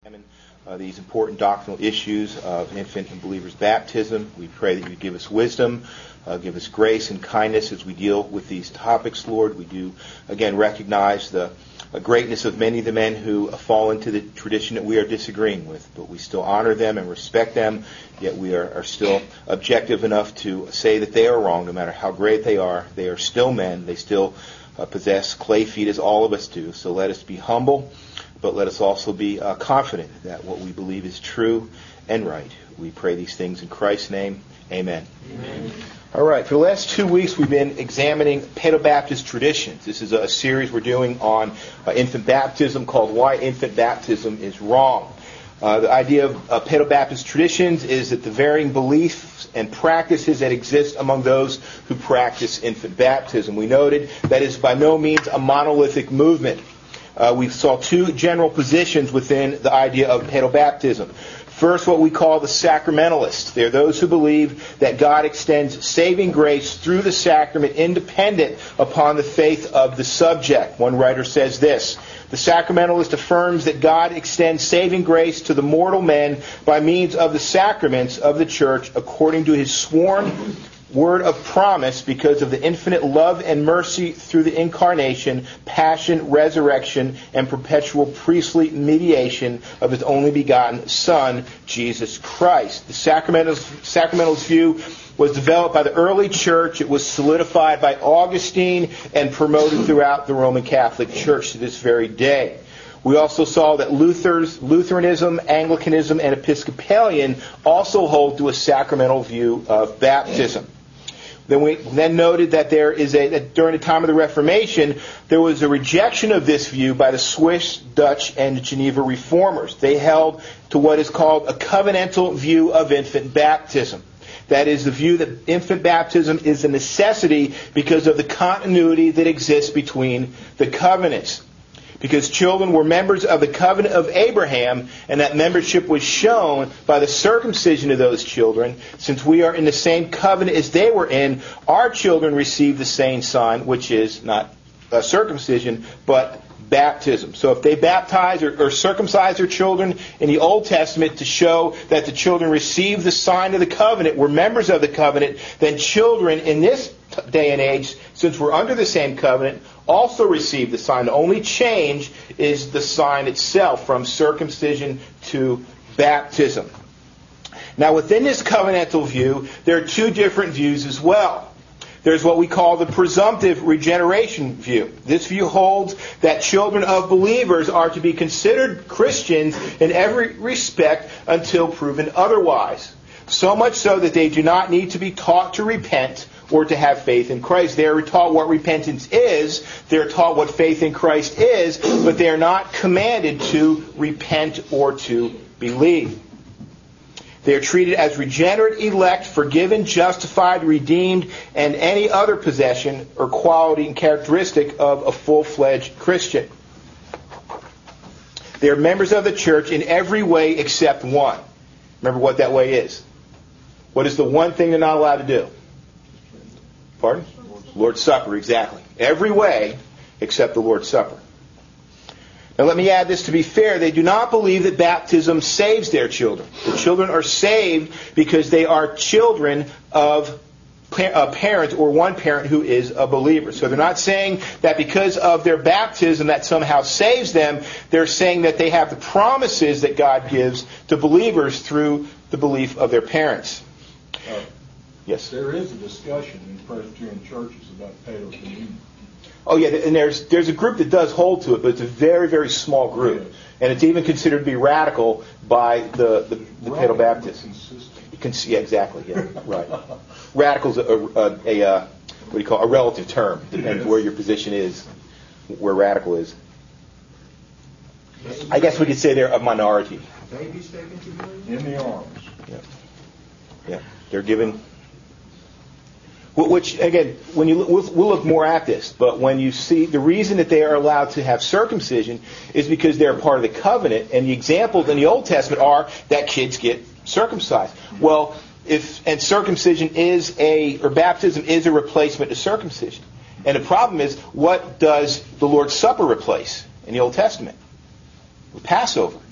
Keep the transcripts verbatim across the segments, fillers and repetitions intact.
Uh, these important doctrinal issues of infant and believers' baptism. We pray that you give us wisdom, uh, give us grace and kindness as we deal with these topics, Lord. We do, again, recognize the uh, greatness of many of the men who uh, fall into the tradition that we are disagreeing with, but we still honor them and respect them, yet we are, are still objective enough to say that they are wrong, no matter how great they are. They are still men. They still uh, possess clay feet as all of us do. So let us be humble. But let us also be uh, confident that what we believe is true and right. We pray these things in Christ's name. Amen. Amen. All right. For the last two weeks, we've been examining Paedobaptist traditions. This is a series we're doing on uh, infant baptism called Why Infant Baptism is Wrong. Uh, the idea of uh, Paedobaptist traditions is that the varying beliefs and practices that exist among those who practice infant baptism. We noted that is by no means a monolithic movement. Uh, we saw two general positions within the idea of paedobaptism. First, what we call the sacramentalists. They're those who believe that God extends saving grace through the sacrament independent upon the faith of the subject. One writer says this: the sacramentalist affirms that God extends saving grace to the mortal man by means of the sacraments of the church according to his sworn word of promise, because of the infinite love and mercy through the incarnation, passion, resurrection, and perpetual priestly mediation of his only begotten Son, Jesus Christ. The sacramentalist, sacramentalist view was developed by the early church. It was solidified by Augustine and promoted throughout the Roman Catholic Church to this very day. We also saw that Luther's, Lutheranism, Anglicanism, and Episcopalian also hold to a sacramental view of baptism. Then we then noted that there is a that during the time of the Reformation, there was a rejection of this view by the Swiss, Dutch, and Geneva reformers. They held to what is called a covenantal view of infant baptism. That is, the view that infant baptism is a necessity because of the continuity that exists between the covenants. Because children were members of the covenant of Abraham, and that membership was shown by the circumcision of those children. Since we are in the same covenant as they were in, our children receive the same sign, which is not uh, circumcision, but baptism. So if they baptize or, or circumcise their children in the Old Testament to show that the children received the sign of the covenant, were members of the covenant, then children in this day and age, since we're under the same covenant, also receive the sign. The only change is the sign itself from circumcision to baptism. Now, within this covenantal view, there are two different views as well. There's what we call the presumptive regeneration view. This view holds that children of believers are to be considered Christians in every respect until proven otherwise. So much so that they do not need to be taught to repent or to have faith in Christ. They are taught what repentance is. They are taught what faith in Christ is, but they are not commanded to repent or to believe. They are treated as regenerate elect, forgiven, justified, redeemed, and any other possession or quality and characteristic of a full-fledged Christian. They are members of the church in every way except one. Remember what that way is. What is the one thing they're not allowed to do? Pardon? Lord's Supper, exactly. Every way except the Lord's Supper. Now let me add this to be fair. They do not believe that baptism saves their children. The children are saved because they are children of a parent or one parent who is a believer. So they're not saying that because of their baptism that somehow saves them. They're saying that they have the promises that God gives to believers through the belief of their parents. Uh, yes? There is a discussion in Presbyterian churches about paedocommunion. Oh yeah, and there's there's a group that does hold to it, but it's a very, very small group. Yes. And it's even considered to be radical by the, the, the Radical, Paedobaptists. consistent. Con- yeah, exactly. Yeah, right. Radical's a, a, a, a what do you call it? A relative term. Depends where your position is, where radical is. I guess we could say they're a minority. Babies taken communion? In the arms. Yeah. Yeah. They're given. Which, again, when you look, we'll, we'll look more at this, but when you see the reason that they are allowed to have circumcision is because they're part of the covenant, and the examples in the Old Testament are that kids get circumcised. Well, if and circumcision is a, or baptism is a replacement to circumcision. And the problem is, what does the Lord's Supper replace in the Old Testament? The Passover.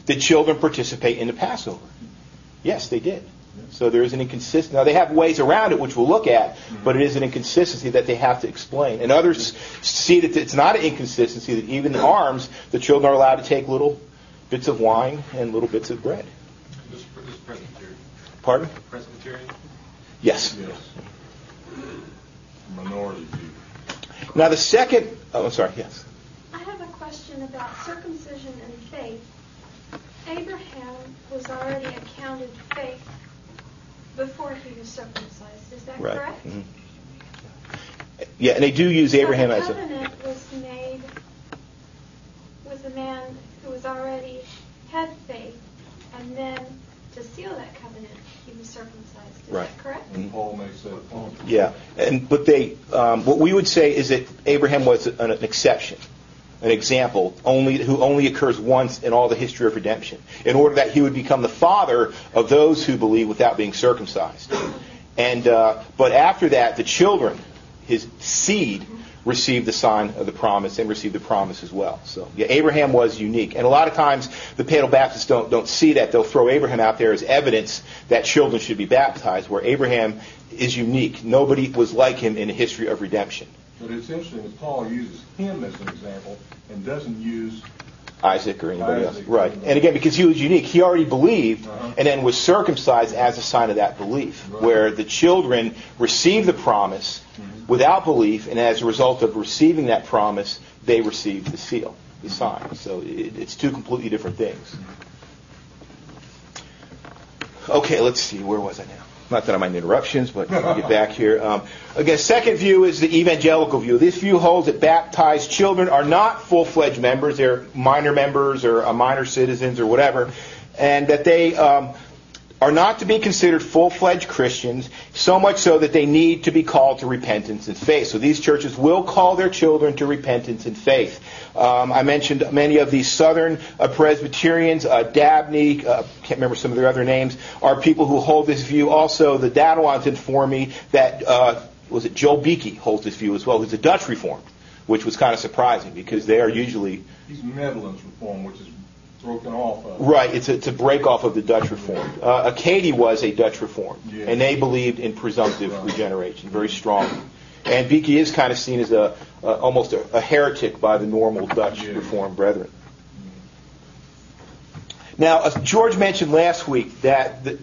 did children participate in the Passover? Yes, they did. So there is an inconsistency. Now, they have ways around it, which we'll look at, but it is an inconsistency that they have to explain. And others see that it's not an inconsistency, that even in arms, the children are allowed to take little bits of wine and little bits of bread. This, this Presbyterian. Pardon? Presbyterian? Yes. Yes. Minority view. Now, the second... Oh, I'm sorry, yes. I have a question about circumcision and faith. Abraham was already accounted faith before he was circumcised. Is that Right. correct? Mm-hmm. Yeah, and they do use Abraham so the as a... covenant was made with a man who was already had faith, and then to seal that covenant, he was circumcised. Is Right. that correct? And Paul makes that point. Yeah, and but they, um, what we would say is that Abraham was an, an exception, an example, only who only occurs once in all the history of redemption, in order that he would become the father of those who believe without being circumcised. And uh, but after that, the children, his seed, received the sign of the promise and received the promise as well. So yeah, Abraham was unique, and a lot of times the Paedo-Baptists don't don't see that. They'll throw Abraham out there as evidence that children should be baptized, where Abraham is unique. Nobody was like him in the history of redemption. But it's interesting that Paul uses him as an example and doesn't use Isaac or anybody Isaac. else. Right. And again, because he was unique, he already believed Uh-huh. and then was circumcised as a sign of that belief, Right. where the children received the promise Mhm. without without belief, and as a result of receiving that promise, they received the seal, the sign. So it, it's two completely different things. Okay, let's see. Where was I now? Not that I mind interruptions, but I'll get back here. Um, again, second view is the evangelical view. This view holds that baptized children are not full-fledged members. They're minor members or uh, minor citizens or whatever. And that they um, are not to be considered full-fledged Christians, so much so that they need to be called to repentance and faith. So these churches will call their children to repentance and faith. Um, I mentioned many of these Southern uh, Presbyterians, uh, Dabney, uh, can't remember some of their other names, are people who hold this view. Also, the Dadawans informed me that, uh, was it Joel Beeke holds this view as well, who's a Dutch Reformed, which was kind of surprising because they are usually... He's Netherlands Reform, which is broken off of. Right, it's a, it's a break off of the Dutch Reformed. Uh, Acadie was a Dutch Reformed, Yeah. and they believed in presumptive Right. regeneration, very strong. And Beeke is kind of seen as a uh, almost a, a heretic by the normal Dutch Yeah. Reformed brethren. Now, uh, George mentioned last week that the,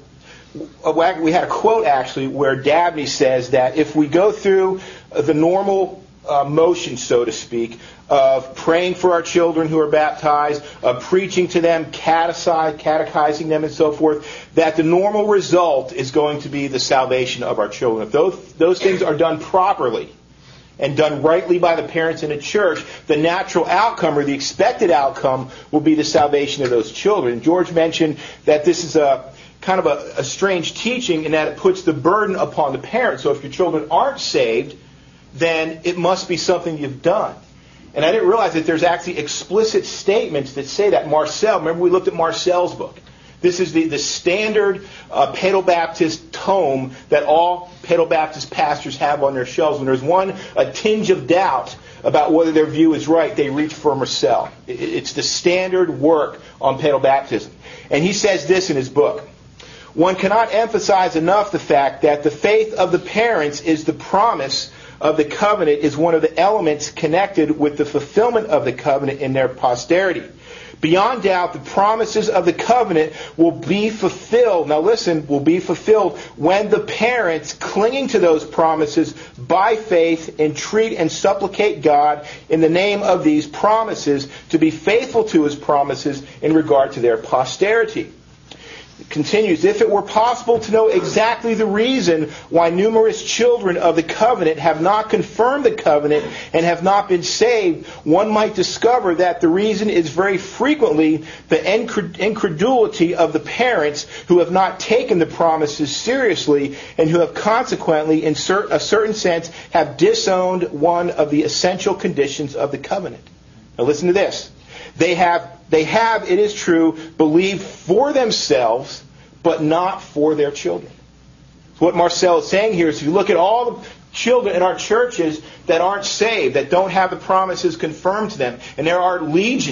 uh, we had a quote actually where Dabney says that if we go through uh, the normal uh, motion, so to speak, of praying for our children who are baptized, of preaching to them, catechize, catechizing them, and so forth, that the normal result is going to be the salvation of our children. If those, those things are done properly and done rightly by the parents in the church, the natural outcome or the expected outcome will be the salvation of those children. George mentioned that this is a kind of a, a strange teaching in that it puts the burden upon the parents. So if your children aren't saved, then it must be something you've done. And I didn't realize that there's actually explicit statements that say that. Marcel, remember we looked at Marcel's book. This is the, the standard uh, Paedo-Baptist tome that all Paedo-Baptist pastors have on their shelves. When there's one, a tinge of doubt about whether their view is right, they reach for Marcel. It, it's the standard work on Paedo-Baptism. And he says this in his book. One cannot emphasize enough the fact that the faith of the parents is the promise of the covenant, is one of the elements connected with the fulfillment of the covenant in their posterity. Beyond doubt, the promises of the covenant will be fulfilled. Now listen, will be fulfilled when the parents, clinging to those promises by faith, entreat and supplicate God in the name of these promises to be faithful to His promises in regard to their posterity. It continues, if it were possible to know exactly the reason why numerous children of the covenant have not confirmed the covenant and have not been saved, one might discover that the reason is very frequently the incredulity of the parents who have not taken the promises seriously and who have consequently, in a certain sense, have disowned one of the essential conditions of the covenant. Now listen to this. They have, they have, it is true, believed for themselves, but not for their children. So what Marcel is saying here is if you look at all the children in our churches that aren't saved, that don't have the promises confirmed to them, and there are legions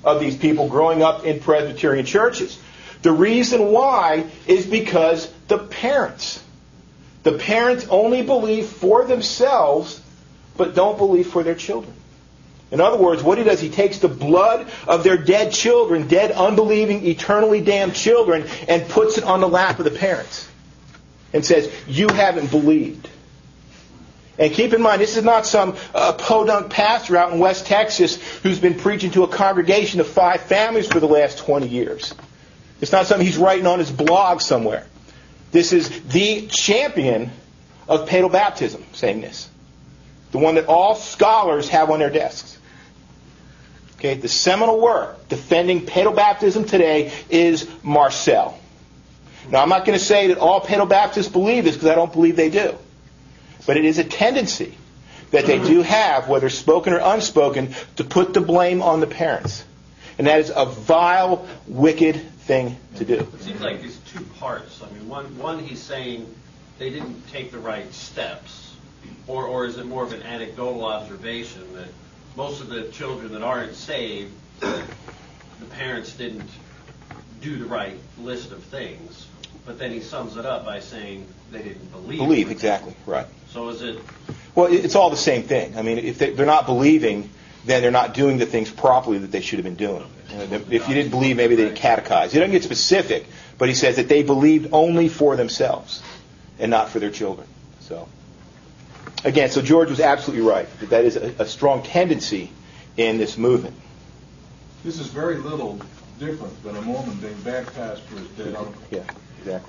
of these people growing up in Presbyterian churches. The reason why is because the parents. The parents only believe for themselves, but don't believe for their children. In other words, what he does, he takes the blood of their dead children, dead, unbelieving, eternally damned children, and puts it on the lap of the parents. And says, you haven't believed. And keep in mind, this is not some uh, podunk pastor out in West Texas who's been preaching to a congregation of five families for the last twenty years. It's not something he's writing on his blog somewhere. This is the champion of pedobaptism saying this. The one that all scholars have on their desks. Okay, the seminal work defending pedobaptism today is Marcel. Now, I'm not going to say that all pedobaptists believe this because I don't believe they do. But it is a tendency that they do have, whether spoken or unspoken, to put the blame on the parents. And that is a vile, wicked thing to do. It seems like there's two parts. I mean, one, one he's saying they didn't take the right steps. Or, or is it more of an anecdotal observation that most of the children that aren't saved, the parents didn't do the right list of things? But then he sums it up by saying they didn't believe. Believe, exactly, right. So is it... Well, it's all the same thing. I mean, if they're not believing, then they're not doing the things properly that they should have been doing. If you didn't believe, maybe they didn't catechize. He doesn't get specific, but he says that they believed only for themselves and not for their children. So, again, so George was absolutely right. That that is a, a strong tendency in this movement. This is very little different than a Mormon being baptized for his dead uncle. Yeah, exactly.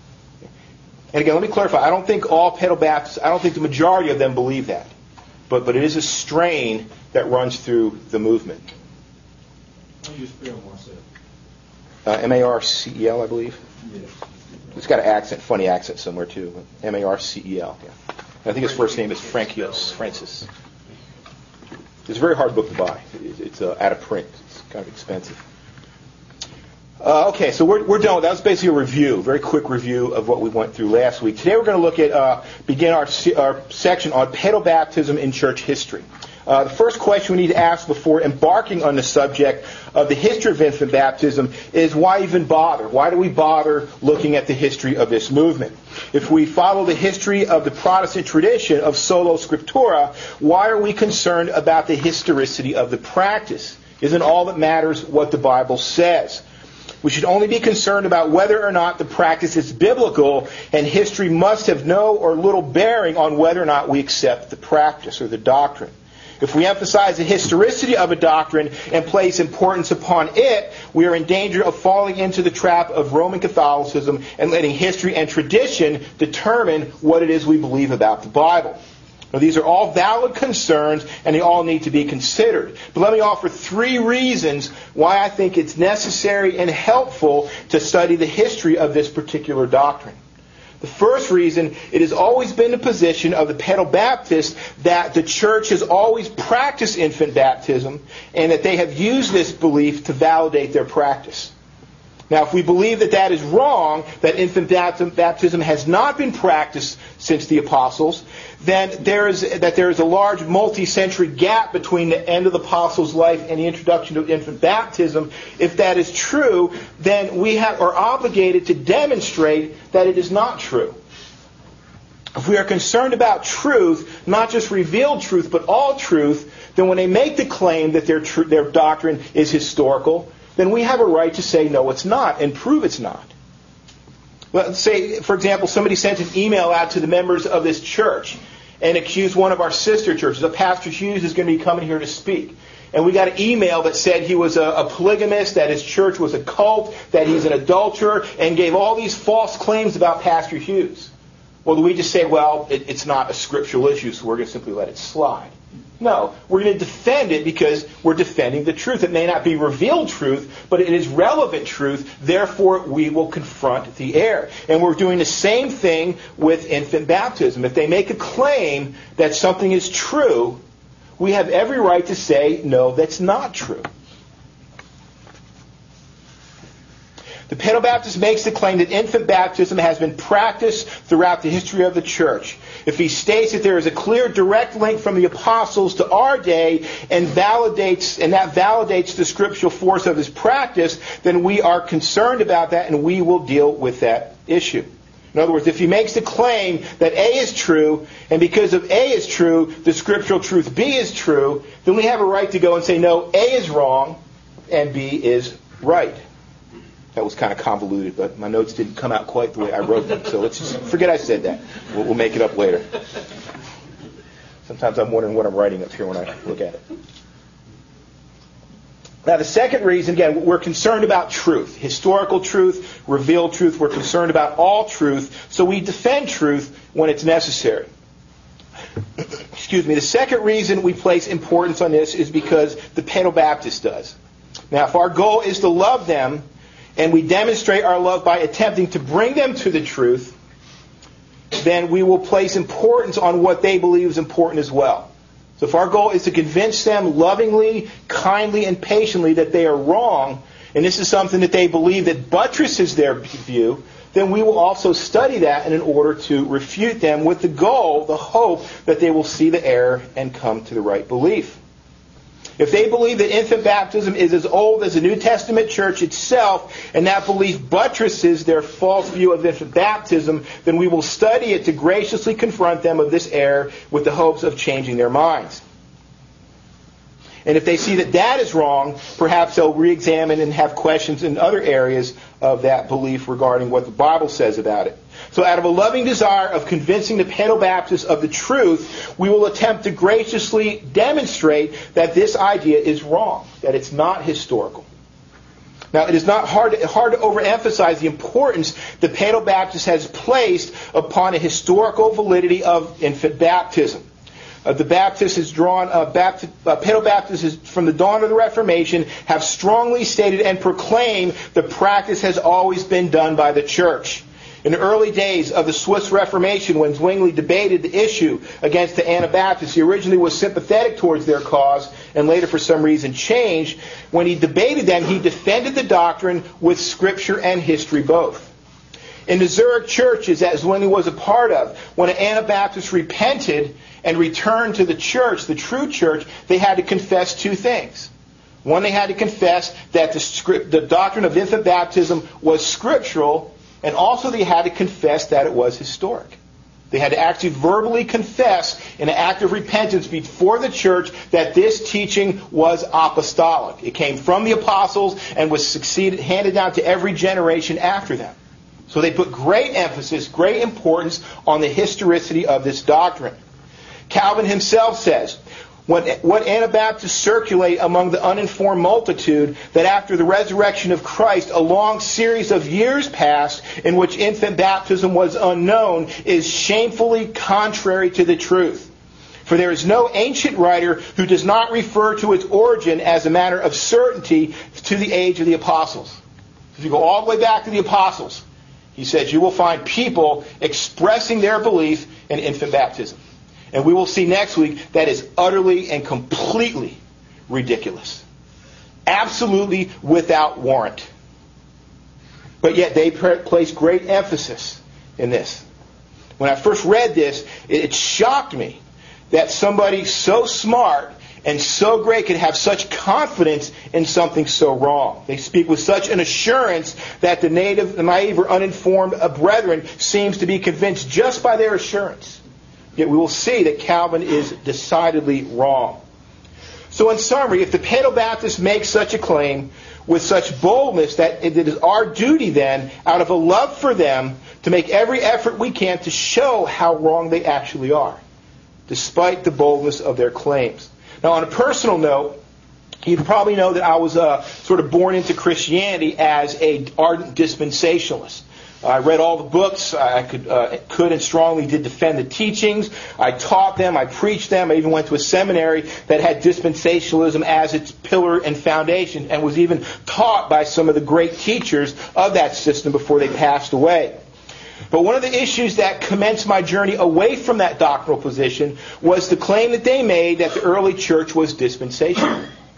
And again, let me clarify. I don't think all pedobaptists, I don't think the majority of them believe that. But but it is a strain that runs through the movement. How do you spell Marcel? Uh, M A R C E L, I believe. Yes. It's got an accent, funny accent somewhere too. M A R C E L, yeah. And I think his first name is Frankios, Francis. It's a very hard book to buy. It's uh, out of print. It's kind of expensive. Uh, okay, so we're, we're done. That was basically a review, a very quick review of what we went through last week. Today we're going to look at, uh, begin our, our section on pedobaptism in church history. Uh, the first question we need to ask before embarking on the subject of the history of infant baptism is why even bother? Why do we bother looking at the history of this movement? If we follow the history of the Protestant tradition of sola scriptura, why are we concerned about the historicity of the practice? Isn't all that matters what the Bible says? We should only be concerned about whether or not the practice is biblical, and history must have no or little bearing on whether or not we accept the practice or the doctrine. If we emphasize the historicity of a doctrine and place importance upon it, we are in danger of falling into the trap of Roman Catholicism and letting history and tradition determine what it is we believe about the Bible. Now, these are all valid concerns, and they all need to be considered. But let me offer three reasons why I think it's necessary and helpful to study the history of this particular doctrine. The first reason, it has always been the position of the pedobaptists that the church has always practiced infant baptism, and that they have used this belief to validate their practice. Now, if we believe that that is wrong, that infant baptism has not been practiced since the apostles, then there is that there is a large multi-century gap between the end of the apostles' life and the introduction of infant baptism. If that is true, then we have, are obligated to demonstrate that it is not true. If we are concerned about truth, not just revealed truth, but all truth, then when they make the claim that their tr- their doctrine is historical, then we have a right to say, no, it's not, and prove it's not. Let's say, for example, somebody sent an email out to the members of this church and accused one of our sister churches. A Pastor Hughes is going to be coming here to speak. And we got an email that said he was a, a polygamist, that his church was a cult, that he's an adulterer, and gave all these false claims about Pastor Hughes. Well, do we just say, well, it, it's not a scriptural issue, so we're going to simply let it slide? No, we're going to defend it because we're defending the truth. It may not be revealed truth, but it is relevant truth. Therefore, we will confront the error. And we're doing the same thing with infant baptism. If they make a claim that something is true, we have every right to say, no, that's not true. The Paedo-Baptist makes the claim that infant baptism has been practiced throughout the history of the church. If he states that there is a clear direct link from the apostles to our day and validates and that validates the scriptural force of his practice, then we are concerned about that and we will deal with that issue. In other words, if he makes the claim that A is true, and because of A is true, the scriptural truth B is true, then we have a right to go and say, no, A is wrong and B is right. That was kind of convoluted, but my notes didn't come out quite the way I wrote them. So let's just forget I said that. We'll, we'll make it up later. Sometimes I'm wondering what I'm writing up here when I look at it. Now, the second reason, again, we're concerned about truth. Historical truth, revealed truth. We're concerned about all truth. So we defend truth when it's necessary. Excuse me. The second reason we place importance on this is because the Paedo-Baptist does. Now, if our goal is to love them, and we demonstrate our love by attempting to bring them to the truth, then we will place importance on what they believe is important as well. So if our goal is to convince them lovingly, kindly, and patiently that they are wrong, and this is something that they believe that buttresses their view, then we will also study that in order to refute them with the goal, the hope, that they will see the error and come to the right belief. If they believe that infant baptism is as old as the New Testament church itself, and that belief buttresses their false view of infant baptism, then we will study it to graciously confront them of this error with the hopes of changing their minds. And if they see that that is wrong, perhaps they'll re-examine and have questions in other areas of that belief regarding what the Bible says about it. So out of a loving desire of convincing the Paedo-Baptists of the truth, we will attempt to graciously demonstrate that this idea is wrong, that it's not historical. Now, it is not hard to, hard to overemphasize the importance the Paedo-Baptist has placed upon a historical validity of infant baptism. Uh, the Baptist is drawn, uh, Baptist, uh, Paedo-Baptists is, from the dawn of the Reformation have strongly stated and proclaimed the practice has always been done by the church. In the early days of the Swiss Reformation, when Zwingli debated the issue against the Anabaptists, he originally was sympathetic towards their cause and later for some reason changed. When he debated them, he defended the doctrine with Scripture and history both. In the Zurich churches that Zwingli was a part of, when an Anabaptist repented and returned to the church, the true church, they had to confess two things. One, they had to confess that the, script, the doctrine of infant baptism was scriptural, and also they had to confess that it was historic. They had to actually verbally confess in an act of repentance before the church that this teaching was apostolic. It came from the apostles and was succeeded, handed down to every generation after them. So they put great emphasis, great importance on the historicity of this doctrine. Calvin himself says, When, what Anabaptists circulate among the uninformed multitude, that after the resurrection of Christ, a long series of years passed in which infant baptism was unknown, is shamefully contrary to the truth. For there is no ancient writer who does not refer to its origin as a matter of certainty to the age of the apostles. If you go all the way back to the apostles, he says you will find people expressing their belief in infant baptism. And we will see next week that is utterly and completely ridiculous. Absolutely without warrant. But yet they place great emphasis in this. When I first read this, it shocked me that somebody so smart and so great could have such confidence in something so wrong. They speak with such an assurance that the native, the naive or uninformed brethren seems to be convinced just by their assurance. Yet we will see that Calvin is decidedly wrong. So in summary, if the Paedo-Baptists make such a claim with such boldness, that it is our duty then, out of a love for them, to make every effort we can to show how wrong they actually are, despite the boldness of their claims. Now, on a personal note, you probably know that I was uh, sort of born into Christianity as an ardent dispensationalist. I read all the books. I could, uh, could and strongly did defend the teachings. I taught them. I preached them. I even went to a seminary that had dispensationalism as its pillar and foundation, and was even taught by some of the great teachers of that system before they passed away. But one of the issues that commenced my journey away from that doctrinal position was the claim that they made that the early church was dispensational.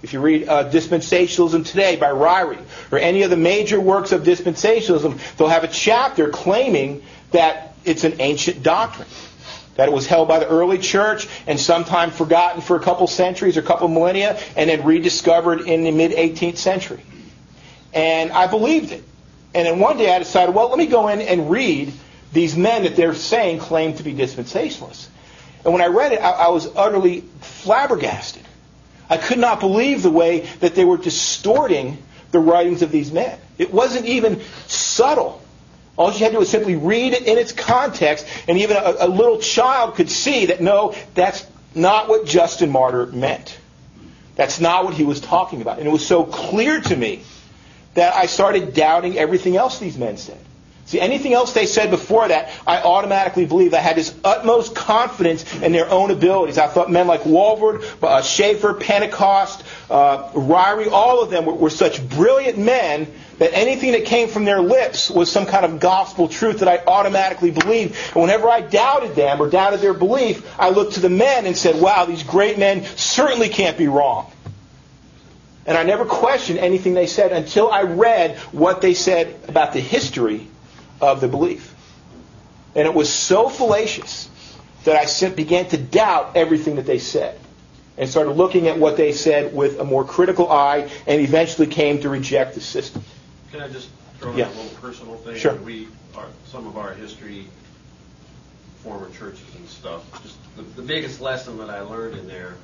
If you read uh, Dispensationalism Today by Ryrie, or any of the major works of dispensationalism, they'll have a chapter claiming that it's an ancient doctrine, that it was held by the early church and sometime forgotten for a couple centuries or a couple millennia, and then rediscovered in the mid-eighteenth century. And I believed it. And then one day I decided, well, let me go in and read these men that they're saying claim to be dispensationalists. And when I read it, I, I was utterly flabbergasted. I could not believe the way that they were distorting the writings of these men. It wasn't even subtle. All you had to do was simply read it in its context, and even a, a little child could see that, no, that's not what Justin Martyr meant. That's not what he was talking about. And it was so clear to me that I started doubting everything else these men said. See, anything else they said before that, I automatically believed. I had this utmost confidence in their own abilities. I thought men like Walvoord, uh, Schaeffer, Pentecost, uh, Ryrie, all of them were, were such brilliant men that anything that came from their lips was some kind of gospel truth that I automatically believed. And whenever I doubted them or doubted their belief, I looked to the men and said, wow, these great men certainly can't be wrong. And I never questioned anything they said until I read what they said about the history of the belief. And it was so fallacious that I began to doubt everything that they said, and started looking at what they said with a more critical eye, and eventually came to reject the system. Can I just throw in Yeah. a little personal thing? Sure. We are, some of our history, former churches and stuff, just the, the biggest lesson that I learned in there,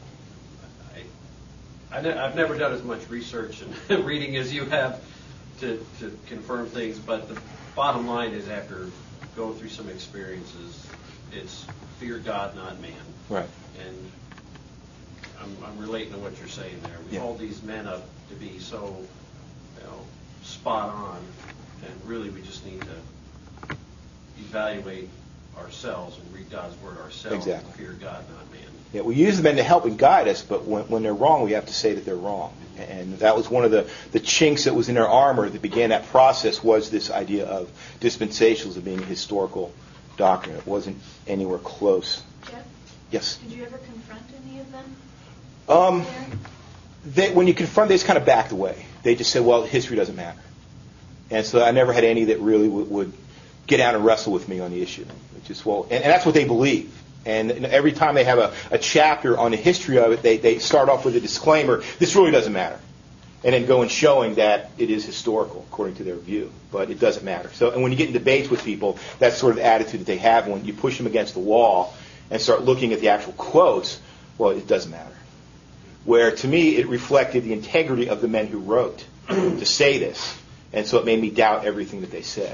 I, I ne- I've never done as much research and reading as you have to, to confirm things, but the bottom line is, after going through some experiences, it's fear God, not man. Right. And I'm, I'm relating to what you're saying there. We Yeah. hold these men up to be so, you know, spot on, and really we just need to evaluate ourselves and read God's Word ourselves. Exactly. And fear God, not man. Yeah, we use them to help and guide us, but when, when they're wrong, we have to say that they're wrong. And that was one of the, the chinks that was in their armor that began that process, was this idea of dispensationalism being a historical doctrine. It wasn't anywhere close. Jeff, Yes? did you ever confront any of them? Um, there? they, when you confront, they just kind of backed away. They just said, well, history doesn't matter. And so I never had any that really would, would get out and wrestle with me on the issue. It's just, well, and, and that's what they believe. And every time they have a, a chapter on the history of it, they, they start off with a disclaimer, this really doesn't matter. And then go in showing that it is historical, according to their view. But it doesn't matter. So, and when you get in debates with people, that's sort of the attitude that they have. When you push them against the wall and start looking at the actual quotes, well, it doesn't matter. Where, to me, it reflected the integrity of the men who wrote to say this. And so it made me doubt everything that they said.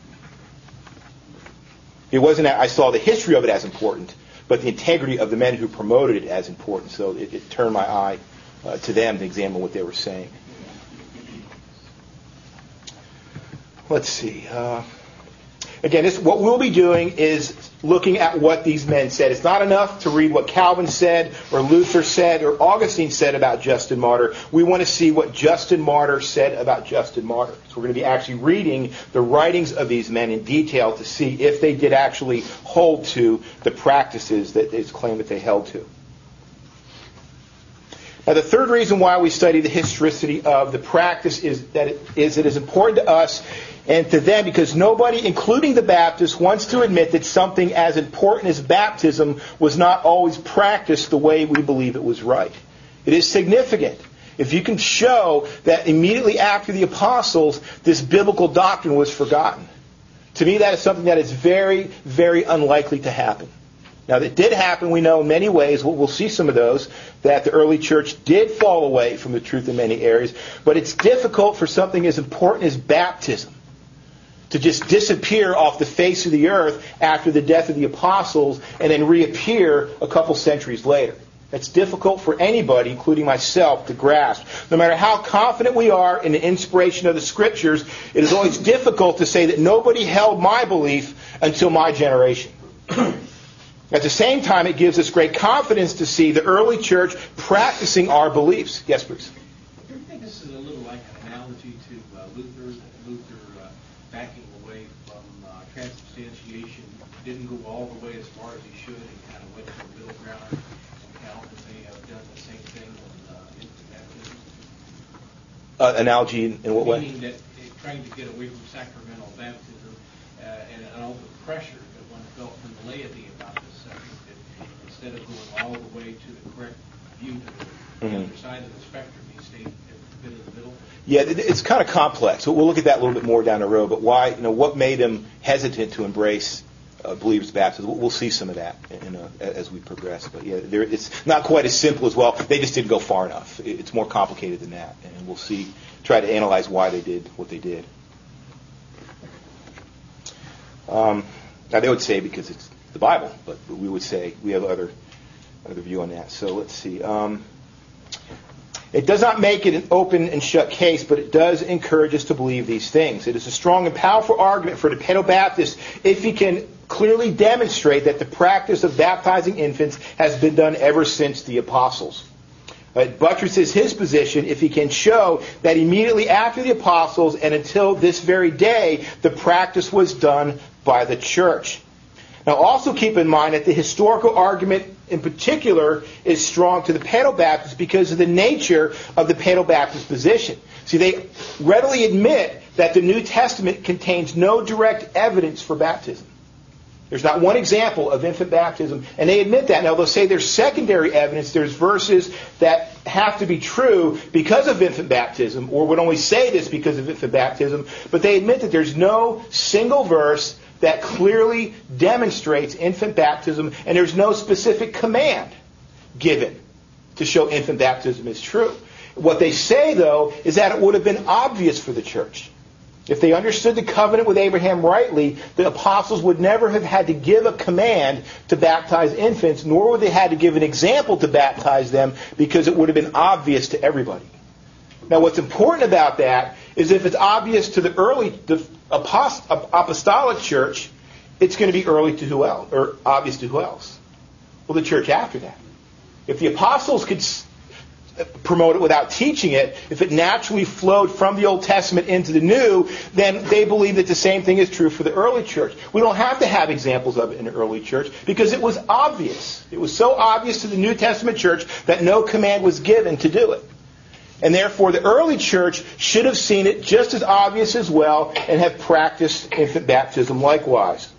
It wasn't that I saw the history of it as important, but the integrity of the men who promoted it as important. So it, it turned my eye uh, to them to examine what they were saying. Let's see. Uh, again, this, what we'll be doing is looking at what these men said. It's not enough to read what Calvin said or Luther said or Augustine said about Justin Martyr. We want to see what Justin Martyr said about Justin Martyr. So we're going to be actually reading the writings of these men in detail to see if they did actually hold to the practices that it's claimed that they held to. Now, the third reason why we study the historicity of the practice is that it is, it is important to us and to them, because nobody, including the Baptists, wants to admit that something as important as baptism was not always practiced the way we believe it was right. It is significant. If you can show that immediately after the apostles, this biblical doctrine was forgotten. To me, that is something that is very, very unlikely to happen. Now, that did happen, we know in many ways. We'll, we'll see some of those, that the early church did fall away from the truth in many areas. But it's difficult for something as important as baptism to just disappear off the face of the earth after the death of the apostles and then reappear a couple centuries later. That's difficult for anybody, including myself, to grasp. No matter how confident we are in the inspiration of the Scriptures, it is always difficult to say that nobody held my belief until my generation. At the same time, it gives us great confidence to see the early church practicing our beliefs. Yes, please. I think this is a little like an analogy to uh, Luther, that Luther uh, backing away from uh, transubstantiation, didn't go all the way as far as he should, and kind of went to the middle ground. And Calvin may have done the same thing when, uh, in Uh, analogy in, in what way? Meaning that uh, trying to get away from sacramental baptism uh, and, and all the pressure that one felt from the laity about this subject, that instead of going all the way to the correct view to the mm-hmm. other side of the spectrum, he stayed a bit in the middle. Yeah, it, it's kind of complex. We'll look at that a little bit more down the road. But why? You know, what made him hesitant to embrace uh, believers' baptism? We'll, we'll see some of that in, uh, as we progress. But yeah, there, it's not quite as simple as, well, they just didn't go far enough. It, it's more complicated than that, and we'll see. Try to analyze why they did what they did. Um, now they would say because it's the Bible, but we would say we have other other view on that. So let's see. Um, It does not make it an open and shut case, but it does encourage us to believe these things. It is a strong and powerful argument for the Paedo-Baptist if he can clearly demonstrate that the practice of baptizing infants has been done ever since the apostles. It buttresses his position if he can show that immediately after the apostles and until this very day, the practice was done by the church. Now also keep in mind that the historical argument in particular is strong to the Paedo-Baptists because of the nature of the Paedo-Baptist position. See, they readily admit that the New Testament contains no direct evidence for baptism. There's not one example of infant baptism, and they admit that. Now, they'll say there's secondary evidence. There's verses that have to be true because of infant baptism, or would only say this because of infant baptism, but they admit that there's no single verse that clearly demonstrates infant baptism, and there's no specific command given to show infant baptism is true. What they say, though, is that it would have been obvious for the church. If they understood the covenant with Abraham rightly, the apostles would never have had to give a command to baptize infants, nor would they had to give an example to baptize them, because it would have been obvious to everybody. Now, what's important about that is if it's obvious to the early the apost- apostolic church, it's going to be early to who else, or obvious to who else? Well, the church after that. If the apostles could promote it without teaching it, if it naturally flowed from the Old Testament into the New, then they believe that the same thing is true for the early church. We don't have to have examples of it in the early church because it was obvious. It was so obvious to the New Testament church that no command was given to do it. And therefore, the early church should have seen it just as obvious as well and have practiced infant baptism likewise.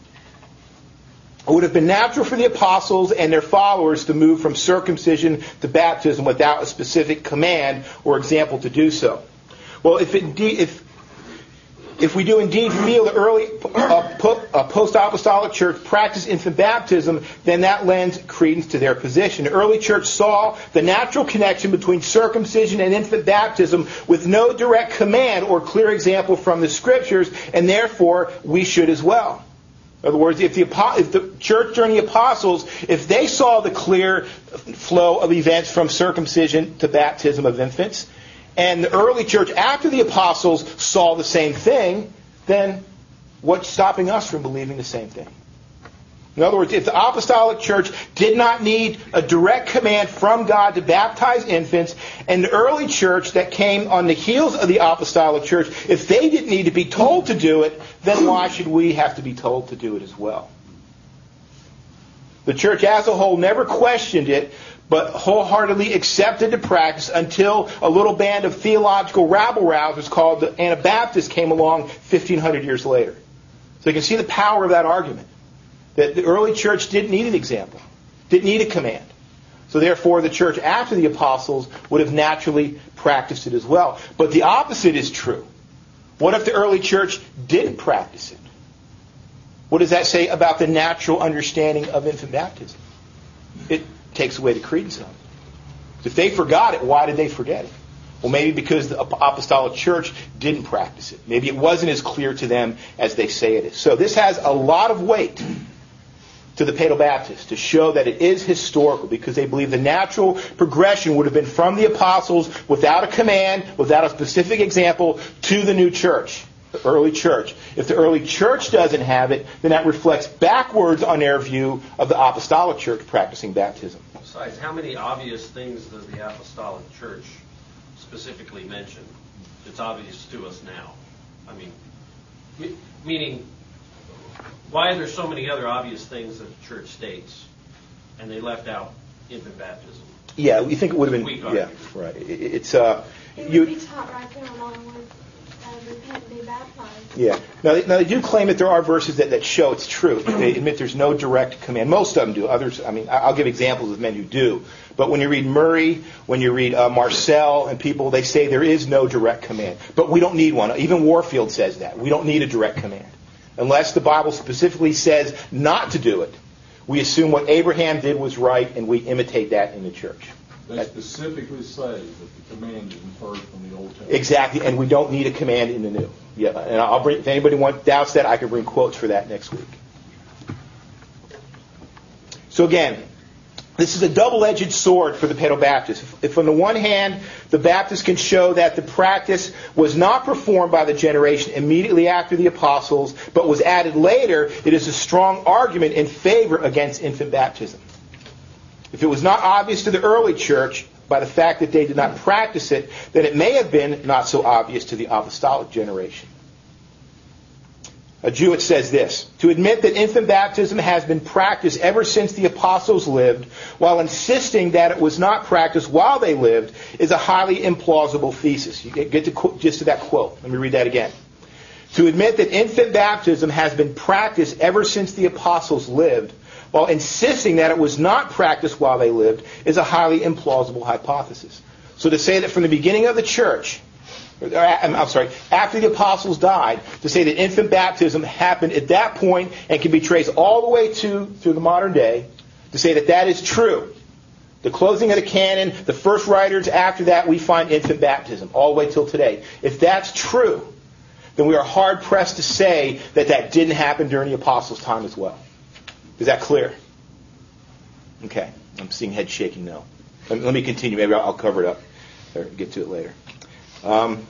It would have been natural for the apostles and their followers to move from circumcision to baptism without a specific command or example to do so. Well, if indeed, if if we do indeed feel the early uh, po- uh, post-apostolic church practiced infant baptism, then that lends credence to their position. The early church saw the natural connection between circumcision and infant baptism with no direct command or clear example from the Scriptures, and therefore we should as well. In other words, if the, if the church during the apostles, if they saw the clear flow of events from circumcision to baptism of infants, and the early church after the apostles saw the same thing, then what's stopping us from believing the same thing? In other words, if the apostolic church did not need a direct command from God to baptize infants, and the early church that came on the heels of the apostolic church, if they didn't need to be told to do it, then why should we have to be told to do it as well? The church as a whole never questioned it, but wholeheartedly accepted the practice until a little band of theological rabble-rousers called the Anabaptists came along fifteen hundred years later. So you can see the power of that argument. That the early church didn't need an example, didn't need a command. So therefore, the church after the apostles would have naturally practiced it as well. But the opposite is true. What if the early church didn't practice it? What does that say about the natural understanding of infant baptism? It takes away the credence of it. If they forgot it, why did they forget it? Well, maybe because the apostolic church didn't practice it. Maybe it wasn't as clear to them as they say it is. So this has a lot of weight to the Paedo-Baptists to show that it is historical, because they believe the natural progression would have been from the apostles without a command, without a specific example, to the new church, the early church. If the early church doesn't have it, then that reflects backwards on their view of the apostolic church practicing baptism. Besides, how many obvious things does the apostolic church specifically mention? It's obvious to us now. I mean, me- meaning... why are there so many other obvious things that the church states, and they left out infant baptism? Yeah, we think it would have been. Weak yeah, argument. right. It, it's uh, It You, would be taught right there along with uh, repent and be baptized. yeah. Now they, now, they do claim that there are verses that, that show it's true. They admit there's no direct command. Most of them do. Others, I mean, I'll give examples of men who do. But when you read Murray, when you read uh, Marcel and people, they say there is no direct command. But we don't need one. Even Warfield says that. We don't need a direct command. Unless the Bible specifically says not to do it, we assume what Abraham did was right, and we imitate that in the church. They specifically say that the command is inferred from the Old Testament. Exactly, and we don't need a command in the New. Yeah, and I'll bring. If anybody wants doubts that, I can bring quotes for that next week. So again, this is a double-edged sword for the Paedobaptists. If, if on the one hand, the Baptists can show that the practice was not performed by the generation immediately after the apostles, but was added later, it is a strong argument in favor against infant baptism. If it was not obvious to the early church by the fact that they did not practice it, then it may have been not so obvious to the apostolic generation. A Jewett says this: to admit that infant baptism has been practiced ever since the apostles lived, while insisting that it was not practiced while they lived, is a highly implausible thesis. You get to just to that quote. Let me read that again. To admit that infant baptism has been practiced ever since the apostles lived, while insisting that it was not practiced while they lived, is a highly implausible hypothesis. So to say that from the beginning of the church, I'm sorry, after the apostles died, to say that infant baptism happened at that point and can be traced all the way to through the modern day, to say that that is true. The closing of the canon, the first writers after that, we find infant baptism all the way till today. If that's true, then we are hard-pressed to say that that didn't happen during the apostles' time as well. Is that clear? Okay. I'm seeing head shaking now. Let me, let me continue. Maybe I'll, I'll cover it up or get to it later. Um,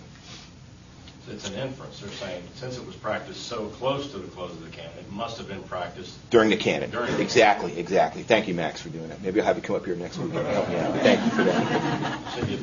it's an inference. They're saying since it was practiced so close to the close of the canon, it must have been practiced during the canon. During the exactly, exactly. Thank you, Max, for doing that. Maybe I'll have you come up here next week and help me out. Thank you for that. Send you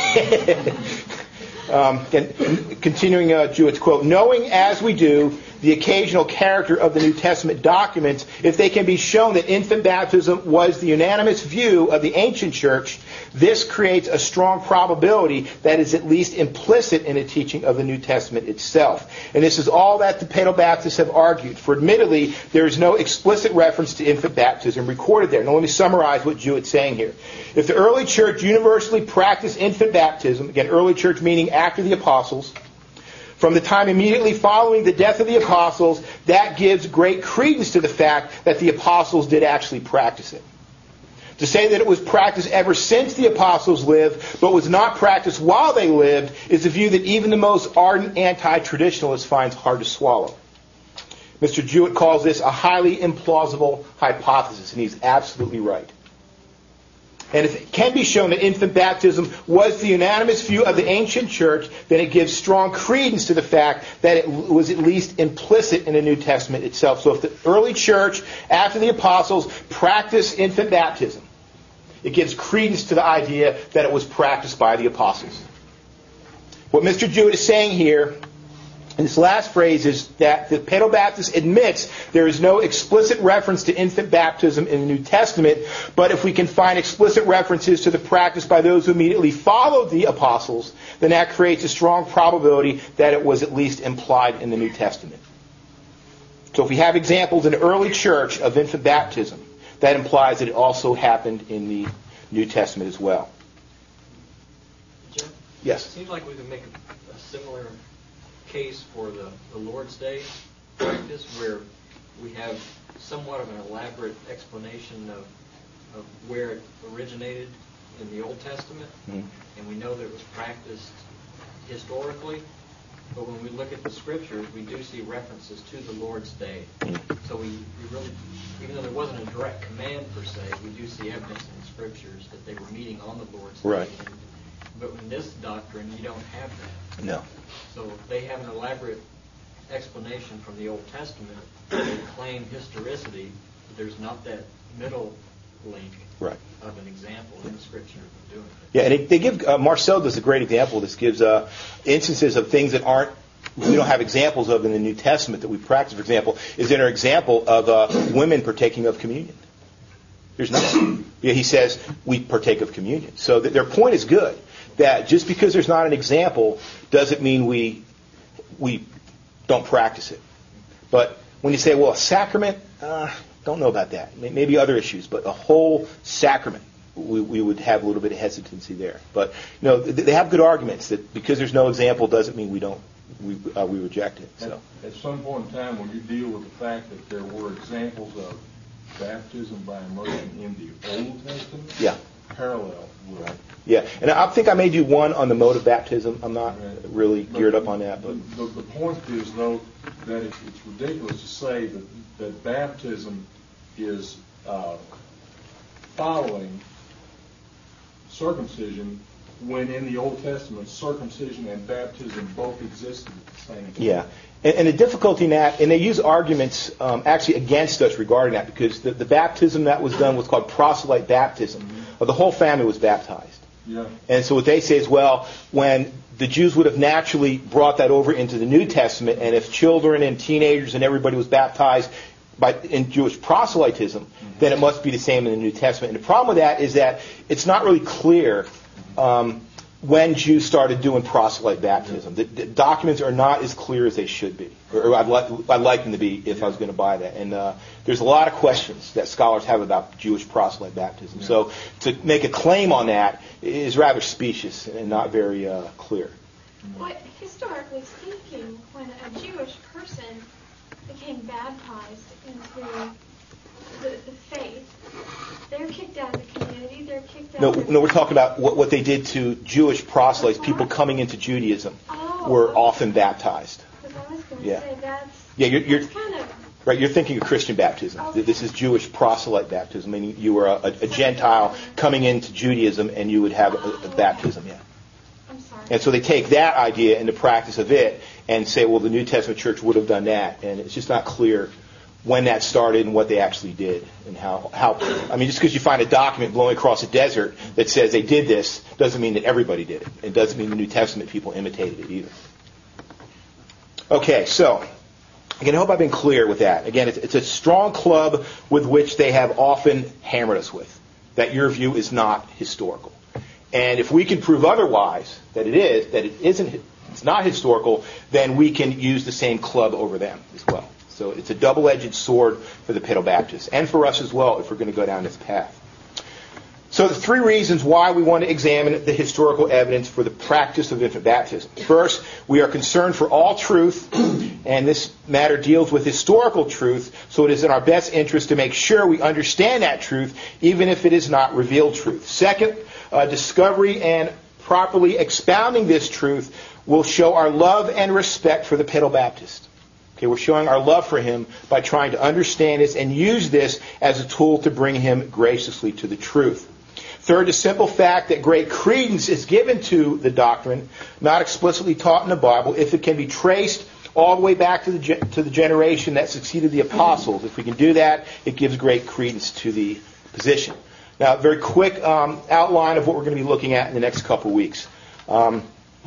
a bill. Um, and continuing uh, Jewett's quote, knowing as we do the occasional character of the New Testament documents, if they can be shown that infant baptism was the unanimous view of the ancient church, this creates a strong probability that is at least implicit in the teaching of the New Testament itself. And this is all that the Paedobaptists have argued. For admittedly, there is no explicit reference to infant baptism recorded there. Now let me summarize what Jewett's saying here. If the early church universally practiced infant baptism, again, early church meaning after the apostles, from the time immediately following the death of the apostles, that gives great credence to the fact that the apostles did actually practice it. To say that it was practiced ever since the apostles lived, but was not practiced while they lived, is a view that even the most ardent anti-traditionalist finds hard to swallow. Mister Jewett calls this a highly implausible hypothesis, and he's absolutely right. And if it can be shown that infant baptism was the unanimous view of the ancient church, then it gives strong credence to the fact that it was at least implicit in the New Testament itself. So if the early church, after the apostles, practiced infant baptism, it gives credence to the idea that it was practiced by the apostles. What Mister Jewett is saying here in this last phrase is that the Paedobaptist admits there is no explicit reference to infant baptism in the New Testament, but if we can find explicit references to the practice by those who immediately followed the apostles, then that creates a strong probability that it was at least implied in the New Testament. So if we have examples in the early church of infant baptism, that implies that it also happened in the New Testament as well. Jim? Yes? It seems like we could make a, a similar case for the, the Lord's Day practice, where we have somewhat of an elaborate explanation of, of where it originated in the Old Testament, mm-hmm. and we know that it was practiced historically, but when we look at the Scriptures, we do see references to the Lord's Day. Mm-hmm. So we, we really, even though there wasn't a direct command per se, we do see evidence in the Scriptures that they were meeting on the Lord's right. Day. And, but in this doctrine, you don't have that. No. So they have an elaborate explanation from the Old Testament. They claim historicity, but there's not that middle link right. of an example in the Scripture of doing it. Yeah, and it, they give, uh, Marcel does a great example. This gives uh, instances of things that aren't, we don't have examples of in the New Testament that we practice. For example, is there an example of uh, women partaking of communion? There's none. Yeah, he says we partake of communion. So th- their point is good. that just because there's not an example doesn't mean we we don't practice it. But when you say, well, a sacrament, uh, don't know about that. Maybe other issues, but a whole sacrament, we, we would have a little bit of hesitancy there. But you know, they have good arguments that because there's no example doesn't mean we don't we uh, we reject it. So At, at some point in time, when you deal with the fact that there were examples of baptism by immersion in the Old Testament, yeah, parallel with right. Yeah, and I think I may do one on the mode of baptism. I'm not Right. really But geared up on that, but The, the point is, though, that it, it's ridiculous to say that, that baptism is uh, following circumcision when in the Old Testament circumcision and baptism both existed at the same time. yeah. And, and the difficulty in that, and they use arguments um, actually against us regarding that, because the, the baptism that was done was called proselyte baptism. Mm-hmm. The whole family was baptized. Yeah. And so what they say is, well, when the Jews would have naturally brought that over into the New Testament, and if children and teenagers and everybody was baptized by in Jewish proselytism, mm-hmm. then it must be the same in the New Testament. And the problem with that is that it's not really clear um, when Jews started doing proselyte baptism. The, the documents are not as clear as they should be, or I'd like, I'd like them to be if I was going to buy that. And uh, there's a lot of questions that scholars have about Jewish proselyte baptism. Yeah. So to make a claim on that is rather specious and not very uh, clear. Well, historically speaking, when a Jewish person became baptized into the, the faith, they're kicked out of the community, they're kicked out No, of the no, we're talking about what, what they did to Jewish proselytes, people coming into Judaism, oh, were okay. often baptized. Because I was going to Yeah. say that's, Yeah, you're, you're that's kind of... right. You're thinking of Christian baptism. Okay. This is Jewish proselyte baptism, meaning you were a, a, a Gentile coming into Judaism, and you would have a, a baptism. Yeah. I'm sorry. And so they take that idea and the practice of it and say, well, the New Testament church would have done that, and it's just not clear when that started and what they actually did and how. how I mean, just because you find a document blowing across a desert that says they did this doesn't mean that everybody did it. It doesn't mean the New Testament people imitated it either. Okay, so again, I hope I've been clear with that. Again, it's, it's a strong club with which they have often hammered us with, that your view is not historical. And if we can prove otherwise, that it is, that it isn't, it's not historical, then we can use the same club over them as well. So it's a double-edged sword for the Pedo Baptists, and for us as well, if we're going to go down this path. So the three reasons why we want to examine the historical evidence for the practice of infant baptism. First, we are concerned for all truth, and this matter deals with historical truth, so it is in our best interest to make sure we understand that truth, even if it is not revealed truth. Second, uh, discovery and properly expounding this truth will show our love and respect for the Pedo Baptist. Okay, we're showing our love for him by trying to understand this and use this as a tool to bring him graciously to the truth. Third, the simple fact that great credence is given to the doctrine, not explicitly taught in the Bible, if it can be traced all the way back to the to the generation that succeeded the apostles. If we can do that, it gives great credence to the position. Now, a very quick um, outline of what we're going to be looking at in the next couple weeks. Um,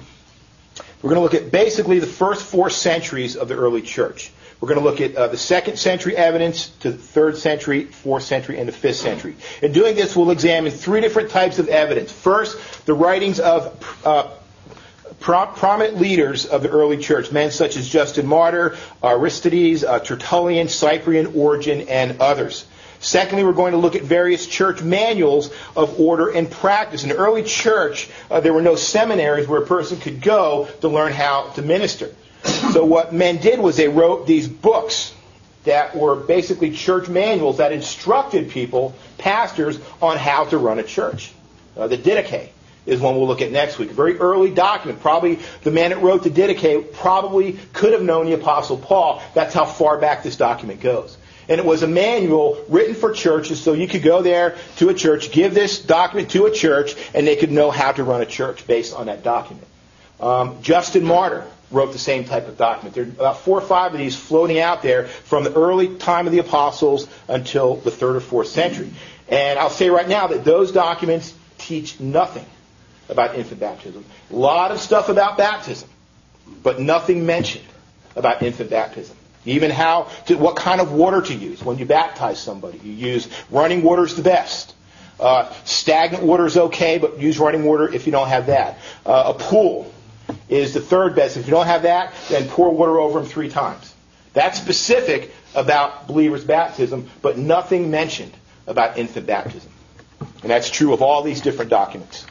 We're going to look at basically the first four centuries of the early church. We're going to look at uh, the second century evidence to the third century, fourth century, and the fifth century. In doing this, we'll examine three different types of evidence. First, the writings of uh, pro- prominent leaders of the early church, men such as Justin Martyr, Aristides, uh, Tertullian, Cyprian, Origen, and others. Secondly, we're going to look at various church manuals of order and practice. In the early church, uh, there were no seminaries where a person could go to learn how to minister. So what men did was they wrote these books that were basically church manuals that instructed people, pastors, on how to run a church. Uh, the Didache is one we'll look at next week. A very early document. Probably the man that wrote the Didache probably could have known the Apostle Paul. That's how far back this document goes. And it was a manual written for churches, so you could go there to a church, give this document to a church, and they could know how to run a church based on that document. Um, Justin Martyr wrote the same type of document. There are about four or five of these floating out there from the early time of the apostles until the third or fourth century. And I'll say right now that those documents teach nothing about infant baptism. A lot of stuff about baptism, but nothing mentioned about infant baptism. Even how to, what kind of water to use when you baptize somebody. You use running water is the best. Uh, stagnant water is okay, but use running water if you don't have that. Uh, a pool is the third best. If you don't have that, then pour water over them three times. That's specific about believers' baptism, but nothing mentioned about infant baptism. And that's true of all these different documents.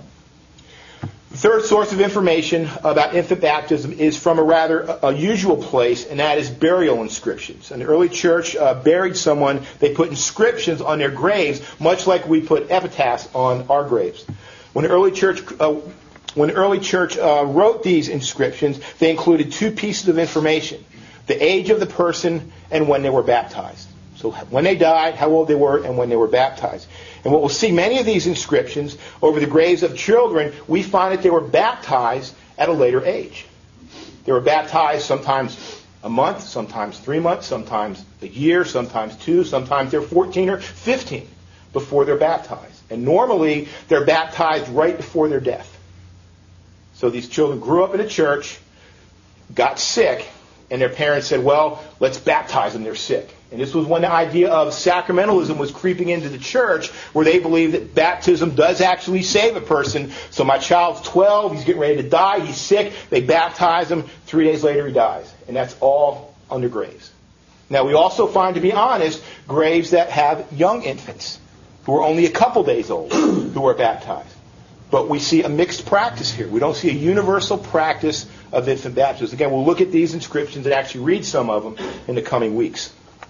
The third source of information about infant baptism is from a rather unusual place, and that is burial inscriptions. And the early church uh, buried someone, they put inscriptions on their graves, much like we put epitaphs on our graves. When the early church, uh, when the early church uh, wrote these inscriptions, they included two pieces of information: the age of the person and when they were baptized. So when they died, how old they were, and when they were baptized. And what we'll see, many of these inscriptions over the graves of children, we find that they were baptized at a later age. They were baptized sometimes a month, sometimes three months, sometimes a year, sometimes two, sometimes they're fourteen or fifteen before they're baptized. And normally they're baptized right before their death. So these children grew up in a church, got sick, and their parents said, well, let's baptize them, they're sick. And this was when the idea of sacramentalism was creeping into the church, where they believed that baptism does actually save a person. So my child's twelve, he's getting ready to die, he's sick, they baptize him, three days later he dies. And that's all under graves. Now we also find, to be honest, graves that have young infants, who are only a couple days old, who are baptized. But we see a mixed practice here. We don't see a universal practice of infant baptism. Again, we'll look at these inscriptions and actually read some of them in the coming weeks.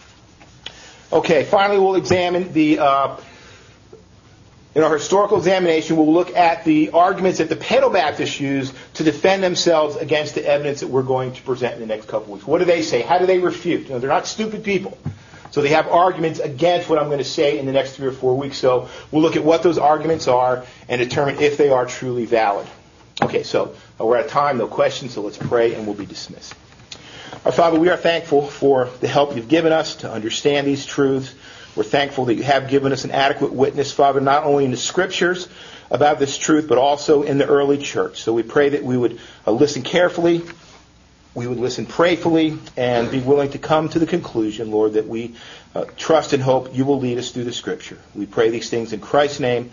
Okay, finally we'll examine the, uh, in our historical examination, we'll look at the arguments that the Paedobaptists use to defend themselves against the evidence that we're going to present in the next couple of weeks. What do they say? How do they refute? You know, they're not stupid people. So they have arguments against what I'm going to say in the next three or four weeks. So we'll look at what those arguments are and determine if they are truly valid. Okay, so uh, we're out of time, no questions, so let's pray and we'll be dismissed. Our Father, we are thankful for the help you've given us to understand these truths. We're thankful that you have given us an adequate witness, Father, not only in the Scriptures about this truth, but also in the early church. So we pray that we would uh, listen carefully, we would listen prayerfully, and be willing to come to the conclusion, Lord, that we uh, trust and hope you will lead us through the Scripture. We pray these things in Christ's name.